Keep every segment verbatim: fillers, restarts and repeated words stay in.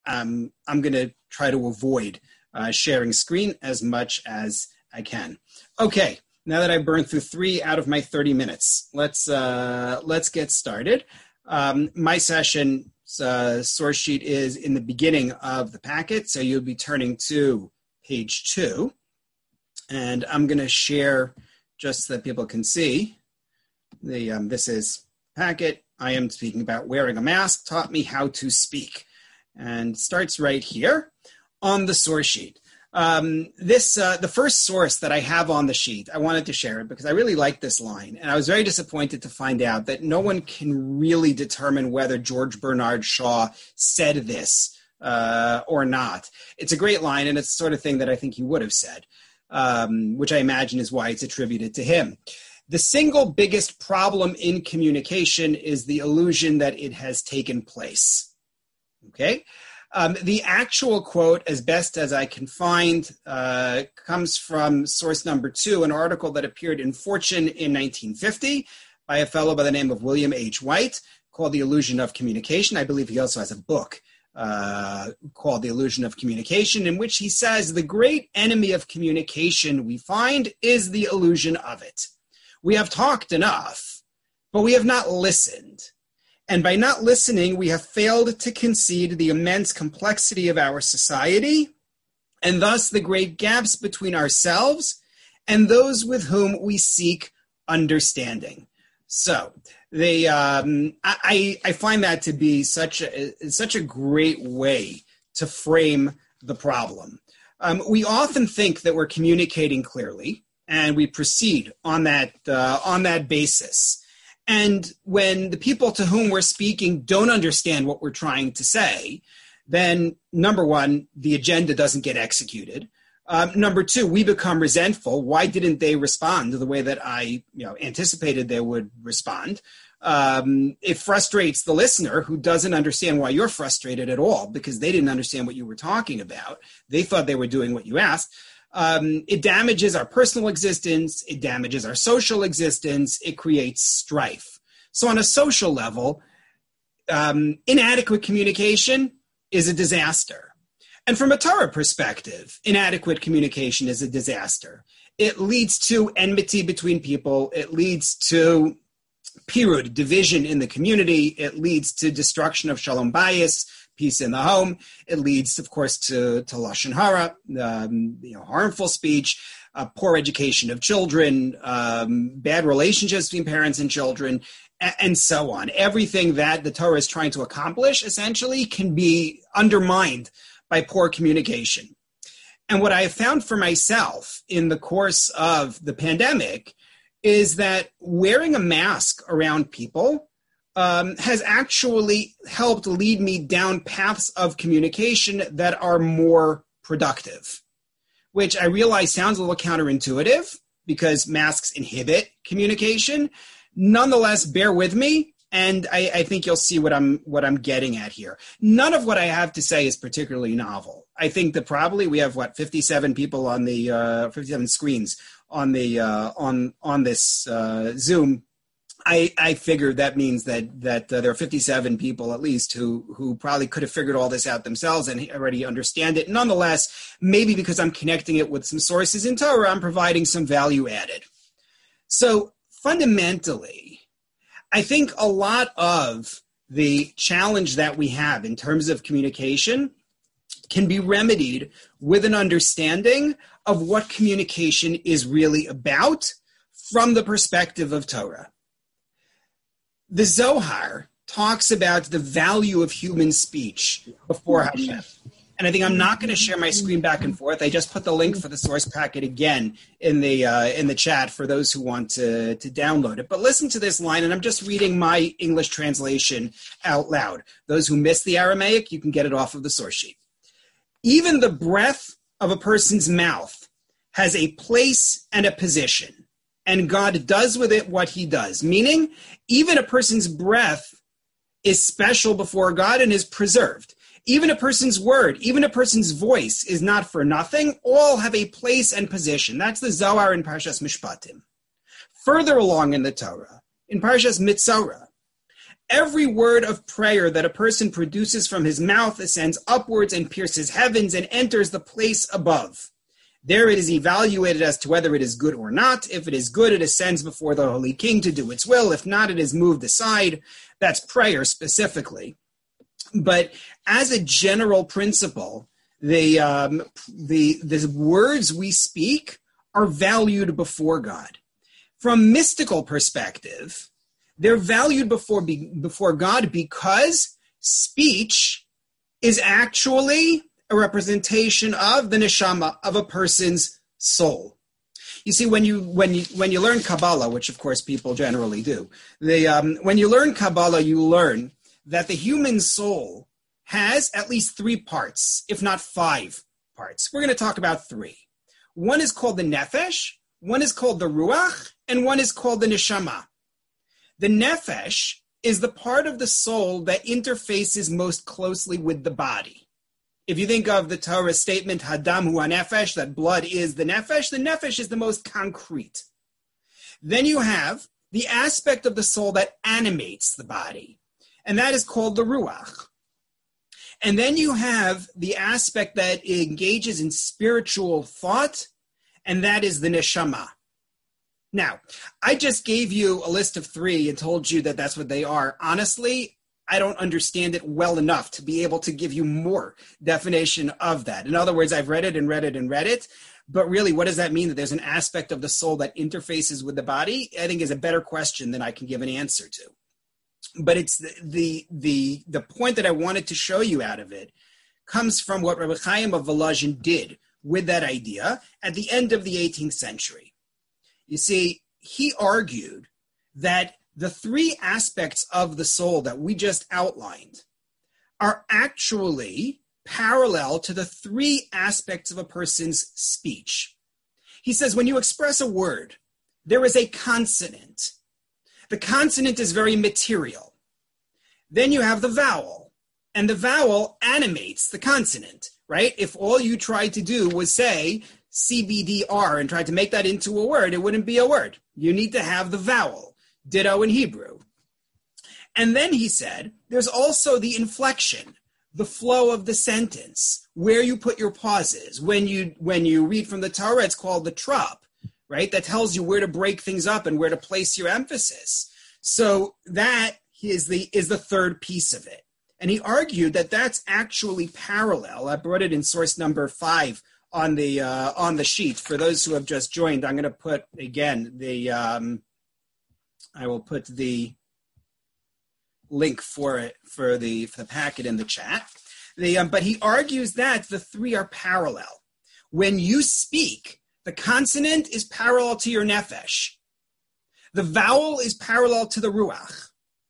um, I'm going to try to avoid uh, sharing screen as much as I can. Okay, now that I've burned through three out of my thirty minutes, let's uh, let's get started. Um, my session uh, source sheet is in the beginning of the packet, so you'll be turning to page two. And I'm going to share just so that people can see. The um, this is packet. I am speaking about wearing a mask taught me how to speak. And starts right here on the source sheet. Um, this uh, the first source that I have on the sheet, I wanted to share it because I really like this line. And I was very disappointed to find out that no one can really determine whether George Bernard Shaw said this uh, or not. It's a great line, and it's the sort of thing that I think he would have said, um, which I imagine is why it's attributed to him. The single biggest problem in communication is the illusion that it has taken place. Okay? Um, the actual quote, as best as I can find, uh, comes from source number two, an article that appeared in Fortune in nineteen fifty by a fellow by the name of William H. White called The Illusion of Communication. I believe he also has a book uh, called The Illusion of Communication, in which he says the great enemy of communication we find is the illusion of it. We have talked enough, but we have not listened. And by not listening, we have failed to concede the immense complexity of our society, and thus the great gaps between ourselves and those with whom we seek understanding. So they, um, I, I find that to be such a, such a great way to frame the problem. Um, we often think that we're communicating clearly, and we proceed on that uh, on that basis. And when the people to whom we're speaking don't understand what we're trying to say, then number one, the agenda doesn't get executed. Um, number two, we become resentful. Why didn't they respond the way that I, you know, anticipated they would respond? Um, it frustrates the listener, who doesn't understand why you're frustrated at all, because they didn't understand what you were talking about. They thought they were doing what you asked. Um, it damages our personal existence. It damages our social existence. It creates strife. So on a social level, um, inadequate communication is a disaster. And from a Torah perspective, inadequate communication is a disaster. It leads to enmity between people. It leads to pirud, division in the community. It leads to destruction of shalom bayis, peace in the home. It leads, of course, to, to lashon hara, um, you know, harmful speech, uh, poor education of children, um, bad relationships between parents and children, and, and so on. Everything that the Torah is trying to accomplish, essentially, can be undermined by poor communication. And what I have found for myself in the course of the pandemic is that wearing a mask around people Um, has actually helped lead me down paths of communication that are more productive, which I realize sounds a little counterintuitive because masks inhibit communication. Nonetheless, bear with me, and I, I think you'll see what I'm what I'm getting at here. None of what I have to say is particularly novel. I think that probably we have what fifty-seven people on the uh, fifty-seven screens on the uh, on on this uh, Zoom. I, I figured that means that that uh, there are fifty-seven people at least who who probably could have figured all this out themselves and already understand it. Nonetheless, maybe because I'm connecting it with some sources in Torah, I'm providing some value added. So fundamentally, I think a lot of the challenge that we have in terms of communication can be remedied with an understanding of what communication is really about from the perspective of Torah. The Zohar talks about the value of human speech before Hashem. And I think I'm not going to share my screen back and forth. I just put the link for the source packet again in the uh, in the chat for those who want to, to download it. But listen to this line, and I'm just reading my English translation out loud. Those who miss the Aramaic, you can get it off of the source sheet. Even the breath of a person's mouth has a place and a position, and God does with it what he does, meaning even a person's breath is special before God and is preserved. Even a person's word, even a person's voice is not for nothing. All have a place and position. That's the Zohar in Parshas Mishpatim. Further along in the Torah, in Parshas Mitzorah, every word of prayer that a person produces from his mouth ascends upwards and pierces heavens and enters the place above. There it is evaluated as to whether it is good or not. If it is good, it ascends before the Holy King to do its will. If not, it is moved aside. That's prayer specifically. But as a general principle, the, um, the, the words we speak are valued before God. From mystical perspective, they're valued before, before God because speech is actually a representation of the neshama of a person's soul. You see, when you when you when you learn Kabbalah, which of course people generally do, the um, when you learn Kabbalah, you learn that the human soul has at least three parts, if not five parts. We're going to talk about three. One is called the nefesh, one is called the ruach, and one is called the neshama. The nefesh is the part of the soul that interfaces most closely with the body. If you think of the Torah statement, Hadam hu hanefesh, that blood is the nefesh, the nefesh is the most concrete. Then you have the aspect of the soul that animates the body, and that is called the ruach. And then you have the aspect that engages in spiritual thought, and that is the neshama. Now, I just gave you a list of three and told you that that's what they are. Honestly, I don't understand it well enough to be able to give you more definition of that. In other words, I've read it and read it and read it, but really, what does that mean, that there's an aspect of the soul that interfaces with the body? I think is a better question than I can give an answer to. But it's the the the, the point that I wanted to show you out of it comes from what Rabbi Chaim of Volozhin did with that idea at the end of the eighteenth century. You see, he argued that the three aspects of the soul that we just outlined are actually parallel to the three aspects of a person's speech. He says when you express a word, there is a consonant. The consonant is very material. Then you have the vowel, and the vowel animates the consonant, right? If all you tried to do was say C B D R and tried to make that into a word, it wouldn't be a word. You need to have the vowel. Ditto in Hebrew. And then he said, there's also the inflection, the flow of the sentence, where you put your pauses. When you when you read from the Torah, it's called the trop, right? That tells you where to break things up and where to place your emphasis. So that is the is the third piece of it. And he argued that that's actually parallel. I brought it in source number five on the uh, on the sheet. For those who have just joined, I'm going to put, again, the... Um, I will put the link for it for the, for the packet in the chat. The, um, but he argues that the three are parallel. When you speak, the consonant is parallel to your nefesh. The vowel is parallel to the ruach.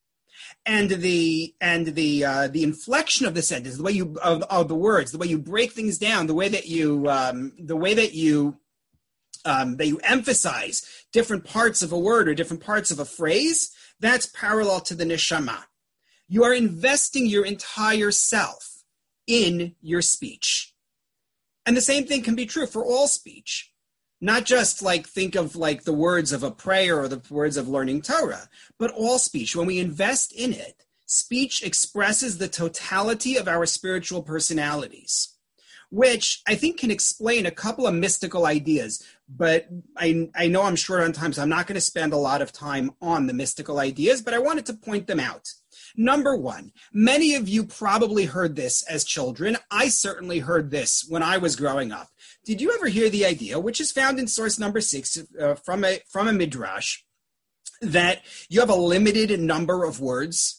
And the and the uh, the inflection of the sentence, the way you of, of the words, the way you break things down, the way that you um, the way that you Um, that you emphasize different parts of a word or different parts of a phrase, that's parallel to the neshama. You are investing your entire self in your speech. And the same thing can be true for all speech. Not just like think of like the words of a prayer or the words of learning Torah, but all speech. When we invest in it, speech expresses the totality of our spiritual personalities, which I think can explain a couple of mystical ideas. But I, I know I'm short on time, so I'm not going to spend a lot of time on the mystical ideas, but I wanted to point them out. Number one, many of you probably heard this as children. I certainly heard this when I was growing up. Did you ever hear the idea, which is found in source number six uh, from a from a midrash, that you have a limited number of words?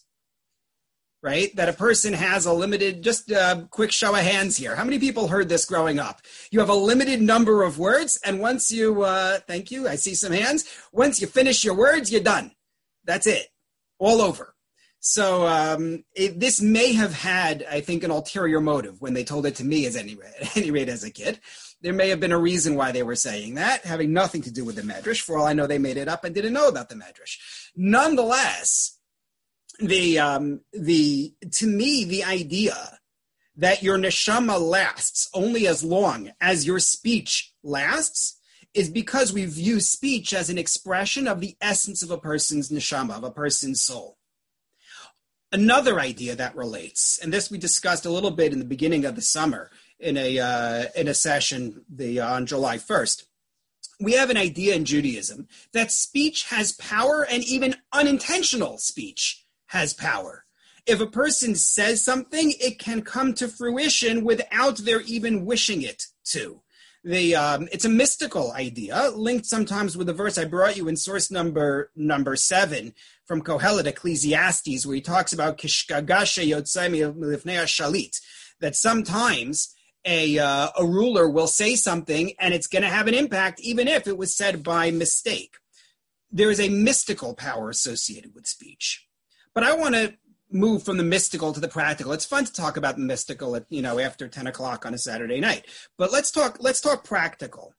Right? That a person has a limited, just a quick show of hands here. How many people heard this growing up? You have a limited number of words, and once you, uh, thank you, I see some hands. Once you finish your words, you're done. That's it. All over. So um, it, this may have had, I think, an ulterior motive when they told it to me as any rate, at any rate as a kid. There may have been a reason why they were saying that, having nothing to do with the medrash. For all I know, they made it up and didn't know about the medrash. Nonetheless, The um the to me the idea that your neshama lasts only as long as your speech lasts is because we view speech as an expression of the essence of a person's neshama, of a person's soul. Another idea that relates, and this we discussed a little bit in the beginning of the summer in a uh, in a session the uh, on July first. We have an idea in Judaism that speech has power, and even unintentional speech has power. If a person says something, it can come to fruition without their even wishing it to. The um, it's a mystical idea linked sometimes with the verse I brought you in source number number seven from Kohelet, Ecclesiastes, where he talks about kishkagashe yotzei milifnei shalit, that sometimes a uh, a ruler will say something and it's going to have an impact even if it was said by mistake. There is a mystical power associated with speech. But I want to move from the mystical to the practical. It's fun to talk about the mystical at, you know, after ten o'clock on a Saturday night. But let's talk let's talk practical.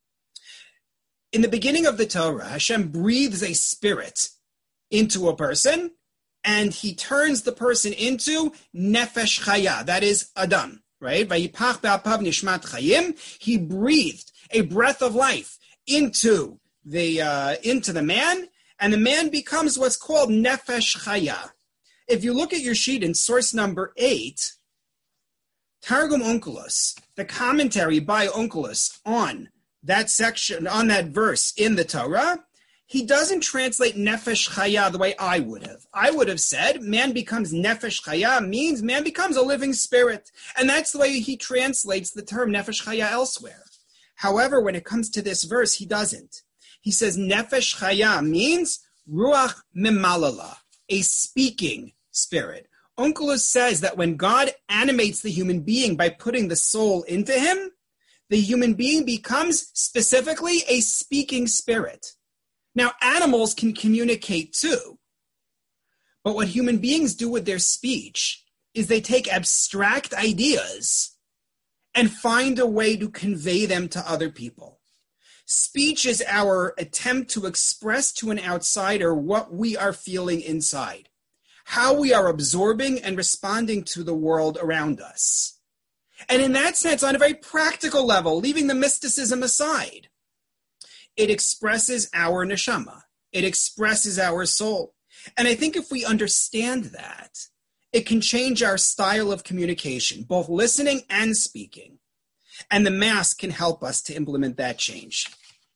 In the beginning of the Torah, Hashem breathes a spirit into a person, and he turns the person into nefesh chaya, that is Adam. Right? Vayipach be'apav nishmat chayim. He breathed a breath of life into the uh, into the man, and the man becomes what's called nefesh chaya. If you look at your sheet in source number eight, Targum Onkelos, the commentary by Onkelos on that section, on that verse in the Torah, he doesn't translate nefesh chaya the way I would have. I would have said man becomes nefesh chaya means man becomes a living spirit. And that's the way he translates the term nefesh chaya elsewhere. However, when it comes to this verse, he doesn't. He says nefesh chaya means ruach mimalala, a speaking spirit. Onkelos says that when God animates the human being by putting the soul into him, the human being becomes specifically a speaking spirit. Now, animals can communicate too, but what human beings do with their speech is they take abstract ideas and find a way to convey them to other people. Speech is our attempt to express to an outsider what we are feeling inside, how we are absorbing and responding to the world around us. And in that sense, on a very practical level, leaving the mysticism aside, it expresses our neshama. It expresses our soul. And I think if we understand that, it can change our style of communication, both listening and speaking. And the Mass can help us to implement that change.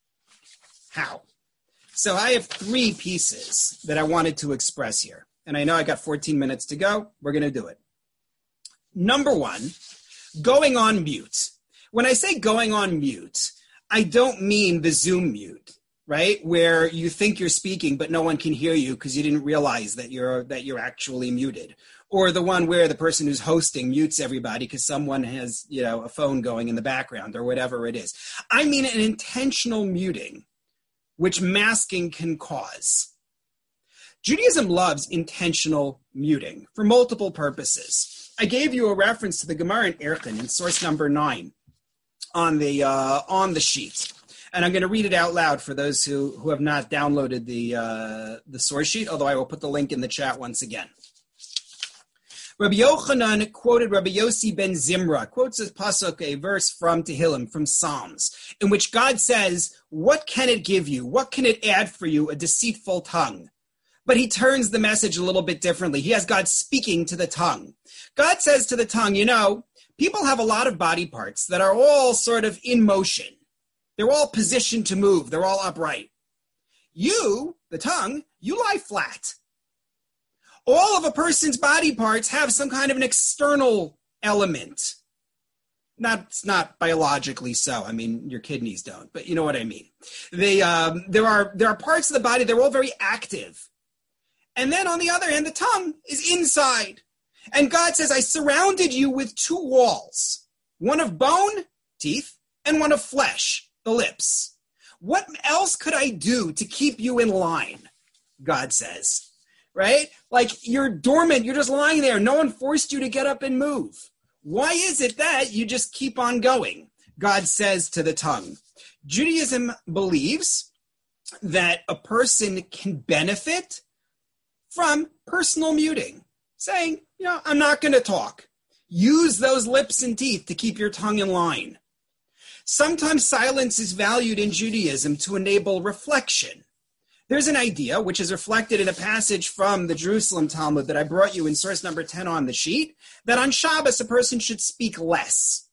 How? So I have three pieces that I wanted to express here. And I know I got fourteen minutes to go. We're going to do it. Number one, going on mute. When I say going on mute, I don't mean the Zoom mute, right? Where you think you're speaking, but no one can hear you because you didn't realize that you're that you're actually muted. Or the one where the person who's hosting mutes everybody because someone has, you know, a phone going in the background or whatever it is. I mean an intentional muting, which masking can cause. Judaism loves intentional muting for multiple purposes. I gave you a reference to the Gemara in Erchin in source number nine. on the uh, on the sheet. And I'm going to read it out loud for those who, who have not downloaded the uh, the source sheet, although I will put the link in the chat once again. Rabbi Yochanan quoted Rabbi Yossi ben Zimra, quotes a pasuk, a verse from Tehillim, from Psalms, in which God says, what can it give you? What can it add for you? A deceitful tongue. But he turns the message a little bit differently. He has God speaking to the tongue. God says to the tongue, you know, people have a lot of body parts that are all sort of in motion. They're all positioned to move. They're all upright. You, the tongue, you lie flat. All of a person's body parts have some kind of an external element. Not, it's not biologically so. I mean, your kidneys don't, but you know what I mean. They, um, there are there are parts of the body, they're all very active. And then on the other hand, the tongue is inside. And God says, I surrounded you with two walls, one of bone, teeth, and one of flesh, the lips. What else could I do to keep you in line? God says. Right? Like you're dormant. You're just lying there. No one forced you to get up and move. Why is it that you just keep on going? God says to the tongue. Judaism believes that a person can benefit from personal muting, saying, you know, I'm not going to talk. Use those lips and teeth to keep your tongue in line. Sometimes silence is valued in Judaism to enable reflection. There's an idea, which is reflected in a passage from the Jerusalem Talmud that I brought you in source number ten on the sheet, that on Shabbos a person should speak less.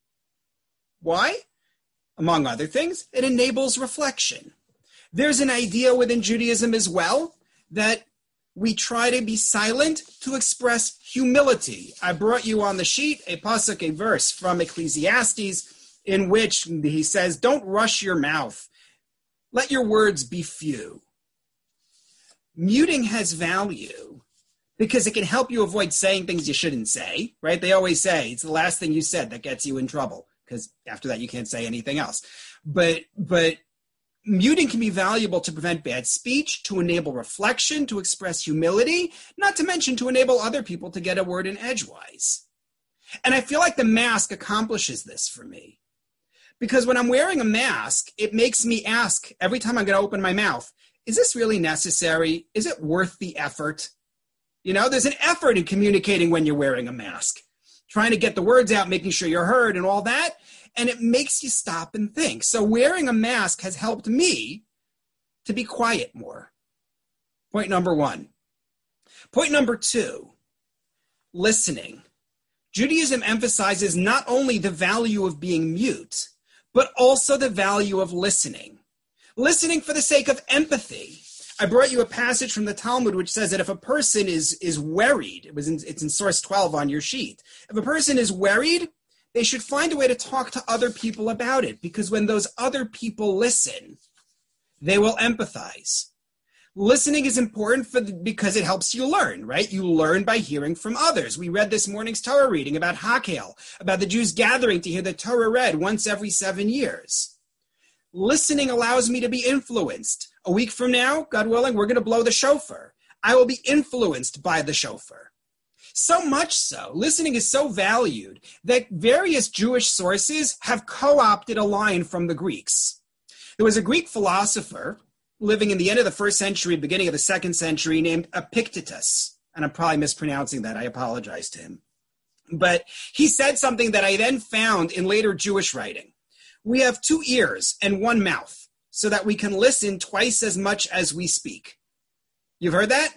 Why? Among other things, it enables reflection. There's an idea within Judaism as well that we try to be silent to express humility. I brought you on the sheet a pasuk, a verse from Ecclesiastes, in which he says, don't rush your mouth. Let your words be few. Muting has value because it can help you avoid saying things you shouldn't say, right? They always say it's the last thing you said that gets you in trouble, because after that you can't say anything else. But, but muting can be valuable to prevent bad speech, to enable reflection, to express humility, not to mention to enable other people to get a word in edgewise. And I feel like the mask accomplishes this for me. Because when I'm wearing a mask, it makes me ask every time I'm going to open my mouth, is this really necessary? Is it worth the effort? You know, there's an effort in communicating when you're wearing a mask, trying to get the words out, making sure you're heard and all that. And it makes you stop and think. So wearing a mask has helped me to be quiet more. Point number one. Point number two, listening. Judaism emphasizes not only the value of being mute, but also the value of listening. Listening for the sake of empathy. I brought you a passage from the Talmud which says that if a person is, is worried, it was in, it's in source twelve on your sheet, if a person is worried, they should find a way to talk to other people about it, because when those other people listen, they will empathize. Listening is important for the, because it helps you learn, right? You learn by hearing from others. We read this morning's Torah reading about Hakel, about the Jews gathering to hear the Torah read once every seven years. Listening allows me to be influenced. A week from now, God willing, we're going to blow the shofar. I will be influenced by the shofar. So much so, listening is so valued that various Jewish sources have co-opted a line from the Greeks. There was a Greek philosopher living in the end of the first century, beginning of the second century, named Epictetus. And I'm probably mispronouncing that. I apologize to him. But he said something that I then found in later Jewish writing. We have two ears and one mouth, so that we can listen twice as much as we speak. You've heard that?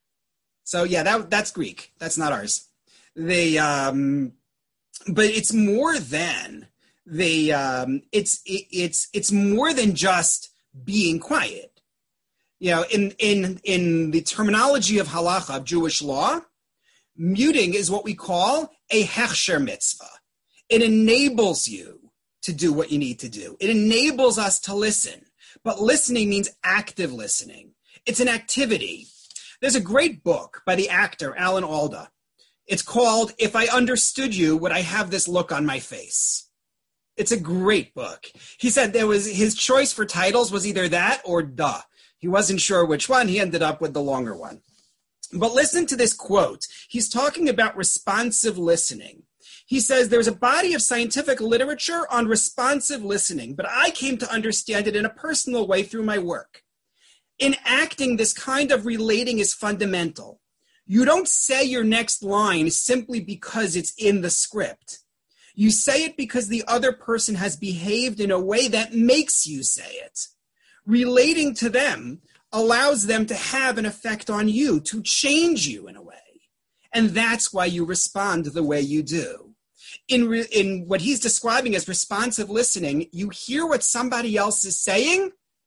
So yeah, that that's Greek. That's not ours. They, um, but it's more than they. Um, it's it, it's it's more than just being quiet. You know, in in in the terminology of halacha, of Jewish law, muting is what we call a hechsher mitzvah. It enables you to do what you need to do. It enables us to listen. But listening means active listening. It's an activity. There's a great book by the actor Alan Alda. It's called If I Understood You, Would I Have This Look on My Face? It's a great book. He said there was his choice for titles was either that or Duh. He wasn't sure which one. He ended up with the longer one. But listen to this quote. He's talking about responsive listening. He says there's a body of scientific literature on responsive listening, but I came to understand it in a personal way through my work. In acting, this kind of relating is fundamental. You don't say your next line simply because it's in the script. You say it because the other person has behaved in a way that makes you say it. Relating to them allows them to have an effect on you, to change you in a way. And that's why you respond the way you do. In, re- in what he's describing as responsive listening, you hear what somebody else is saying,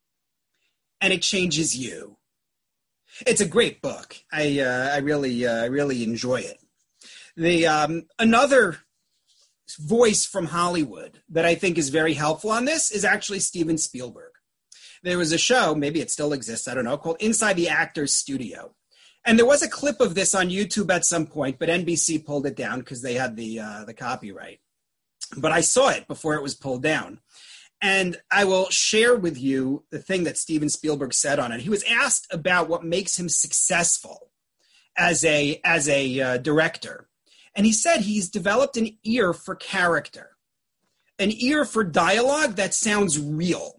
and it changes you. It's a great book. I uh, I really uh, I really enjoy it. The um, another voice from Hollywood that I think is very helpful on this is actually Steven Spielberg. There was a show, maybe it still exists, I don't know, called Inside the Actors Studio. And there was a clip of this on YouTube at some point, but N B C pulled it down because they had the uh, the copyright. But I saw it before it was pulled down. And I will share with you the thing that Steven Spielberg said on it. He was asked about what makes him successful as a, as a uh, director. And he said he's developed an ear for character, an ear for dialogue that sounds real.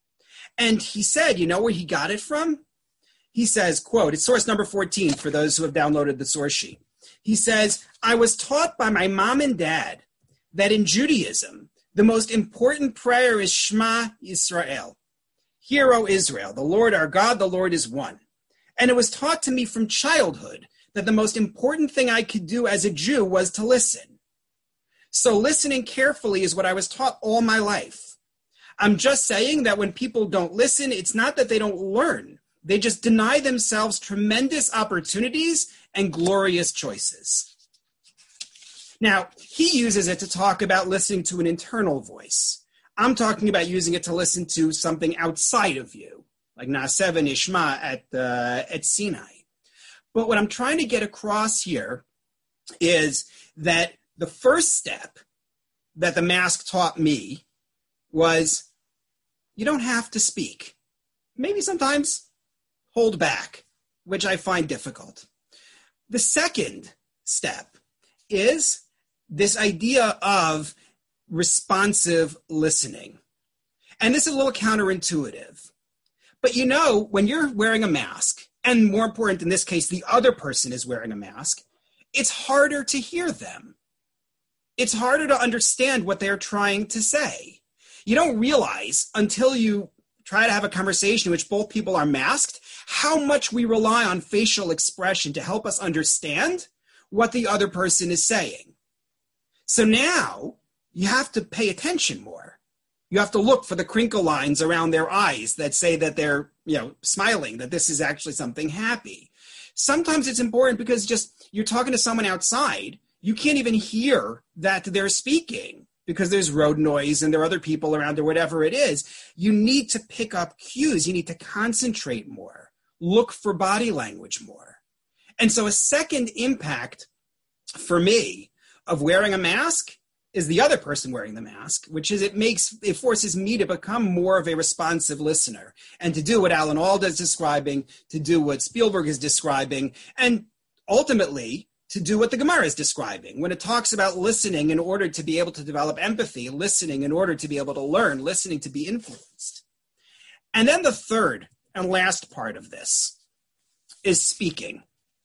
And he said, you know where he got it from? He says, quote, it's source number fourteen for those who have downloaded the source sheet. He says, I was taught by my mom and dad that in Judaism, the most important prayer is Shema Yisrael. Hear, O Israel, the Lord our God, the Lord is one. And it was taught to me from childhood that the most important thing I could do as a Jew was to listen. So listening carefully is what I was taught all my life. I'm just saying that when people don't listen, it's not that they don't learn. They just deny themselves tremendous opportunities and glorious choices. Now, he uses it to talk about listening to an internal voice. I'm talking about using it to listen to something outside of you, like Naaseh v'Nishma at, uh, at Sinai. But what I'm trying to get across here is that the first step that the mask taught me was you don't have to speak. Maybe sometimes hold back, which I find difficult. The second step is this idea of responsive listening. And this is a little counterintuitive. But you know, when you're wearing a mask, and more important in this case, the other person is wearing a mask, it's harder to hear them. It's harder to understand what they're trying to say. You don't realize until you try to have a conversation in which both people are masked, how much we rely on facial expression to help us understand what the other person is saying. So now you have to pay attention more. You have to look for the crinkle lines around their eyes that say that they're, you know, smiling, that this is actually something happy. Sometimes it's important because just you're talking to someone outside, you can't even hear that they're speaking because there's road noise and there are other people around or whatever it is. You need to pick up cues. You need to concentrate more, look for body language more. And so a second impact for me of wearing a mask is the other person wearing the mask, which is it makes, it forces me to become more of a responsive listener and to do what Alan Alda is describing, to do what Spielberg is describing, and ultimately to do what the Gemara is describing. When it talks about listening in order to be able to develop empathy, listening in order to be able to learn, listening to be influenced. And then the third and last part of this is speaking.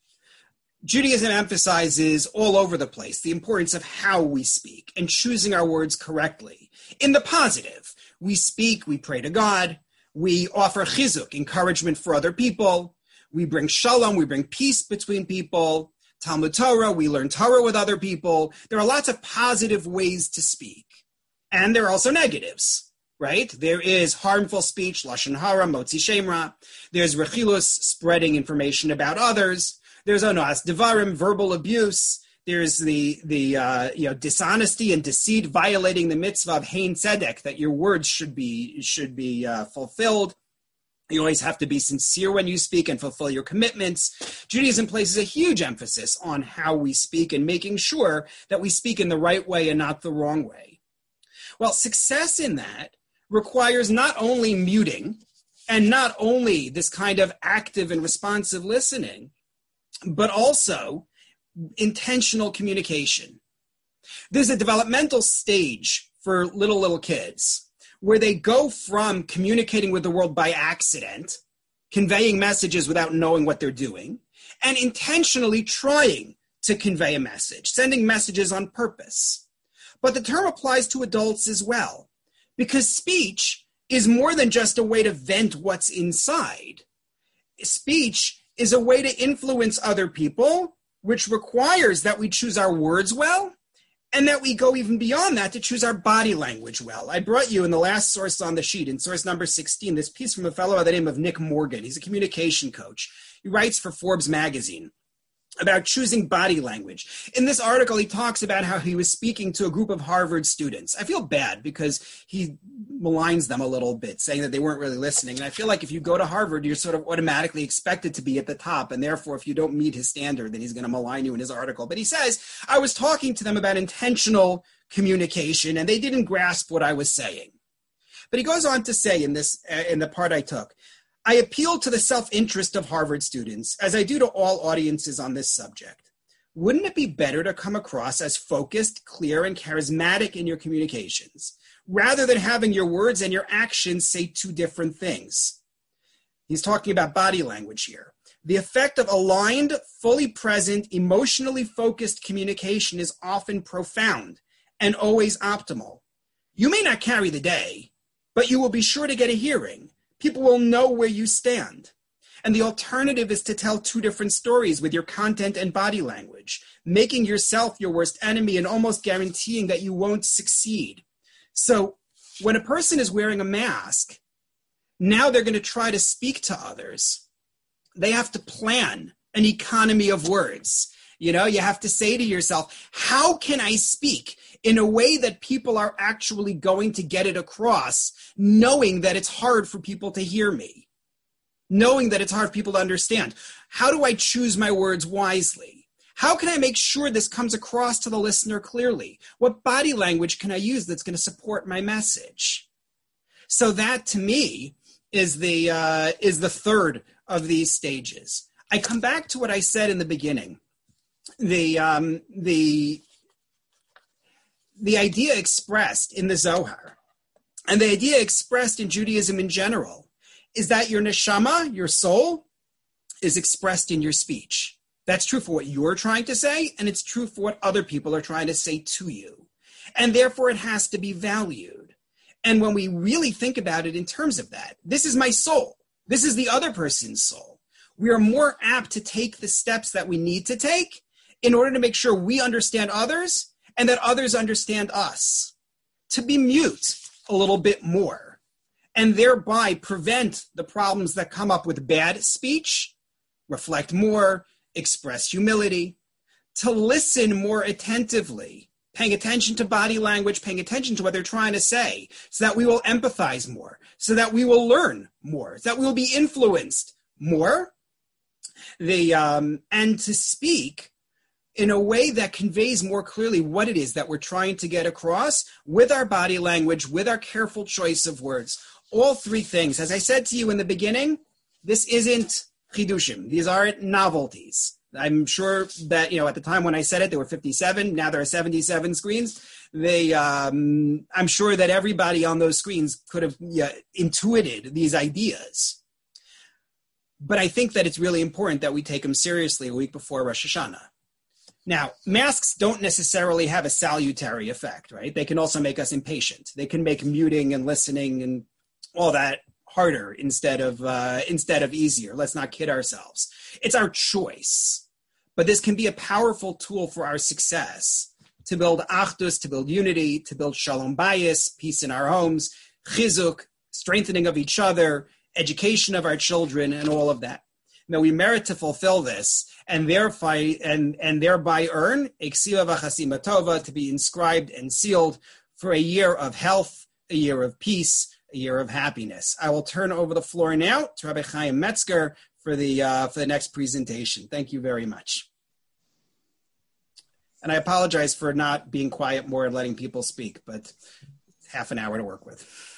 Judaism emphasizes all over the place the importance of how we speak and choosing our words correctly. In the positive, we speak, we pray to God, we offer chizuk, encouragement for other people, we bring shalom, we bring peace between people, Talmud Torah, we learn Torah with other people. There are lots of positive ways to speak. And there are also negatives, right? There is harmful speech, lashon hara, motzi shem ra. There's rechilus, spreading information about others. There's onas devarim, verbal abuse. There's the the uh, you know dishonesty and deceit, violating the mitzvah of hein tzedek, that your words should be should be uh, fulfilled. You always have to be sincere when you speak and fulfill your commitments. Judaism places a huge emphasis on how we speak and making sure that we speak in the right way and not the wrong way. Well, success in that requires not only muting and not only this kind of active and responsive listening, but also intentional communication. There's a developmental stage for little, little kids where they go from communicating with the world by accident, conveying messages without knowing what they're doing, and intentionally trying to convey a message, sending messages on purpose. But the term applies to adults as well, because speech is more than just a way to vent what's inside. Speech is a way to influence other people, which requires that we choose our words well, and that we go even beyond that to choose our body language well. I brought you in the last source on the sheet, in source number sixteen, this piece from a fellow by the name of Nick Morgan. He's a communication coach. He writes for Forbes magazine about choosing body language. In this article, he talks about how he was speaking to a group of Harvard students. I feel bad because he maligns them a little bit, saying that they weren't really listening. And I feel like if you go to Harvard, you're sort of automatically expected to be at the top. And therefore, if you don't meet his standard, then he's going to malign you in his article. But he says, I was talking to them about intentional communication, and they didn't grasp what I was saying. But he goes on to say in this, uh, in the part I took, I appeal to the self-interest of Harvard students, as I do to all audiences on this subject. Wouldn't it be better to come across as focused, clear, and charismatic in your communications, rather than having your words and your actions say two different things? He's talking about body language here. The effect of aligned, fully present, emotionally focused communication is often profound and always optimal. You may not carry the day, but you will be sure to get a hearing. people will know where you stand. And the alternative is to tell two different stories with your content and body language, making yourself your worst enemy and almost guaranteeing that you won't succeed. So when a person is wearing a mask, now they're going to try to speak to others. They have to plan an economy of words. You know, you have to say to yourself, how can I speak in a way that people are actually going to get it across, knowing that it's hard for people to hear me, knowing that it's hard for people to understand? How do I choose my words wisely? How can I make sure this comes across to the listener clearly? What body language can I use that's going to support my message? So that, to me, is the uh, is the third of these stages. I come back to what I said in the beginning. The um, the the idea expressed in the Zohar, and the idea expressed in Judaism in general, is that your neshama, your soul, is expressed in your speech. That's true for what you're trying to say, and it's true for what other people are trying to say to you. And therefore, it has to be valued. And when we really think about it in terms of that, this is my soul. This is the other person's soul. We are more apt to take the steps that we need to take in order to make sure we understand others and that others understand us, to be mute a little bit more, and thereby prevent the problems that come up with bad speech, reflect more, express humility, to listen more attentively, paying attention to body language, paying attention to what they're trying to say, so that we will empathize more, so that we will learn more, so that we will be influenced more, the um, and to speak in a way that conveys more clearly what it is that we're trying to get across with our body language, with our careful choice of words. All three things. As I said to you in the beginning, this isn't chidushim. These aren't novelties. I'm sure that, you know, at the time when I said it, there were fifty-seven. Now there are seventy-seven screens. They, um, I'm sure that everybody on those screens could have yeah, intuited these ideas. But I think that it's really important that we take them seriously a week before Rosh Hashanah. Now, masks don't necessarily have a salutary effect, right? They can also make us impatient. They can make muting and listening and all that harder instead of uh, instead of easier. Let's not kid ourselves. It's our choice. But this can be a powerful tool for our success, to build achdus, to build unity, to build shalom bayis, peace in our homes, chizuk, strengthening of each other, education of our children, and all of that. Now, we merit to fulfill this and thereby, and, and thereby earn a ksiva v'chasima tova, to be inscribed and sealed for a year of health, a year of peace, a year of happiness. I will turn over the floor now to Rabbi Chaim Metzger for the uh, for the next presentation. Thank you very much. And I apologize for not being quiet more and letting people speak, but half an hour to work with.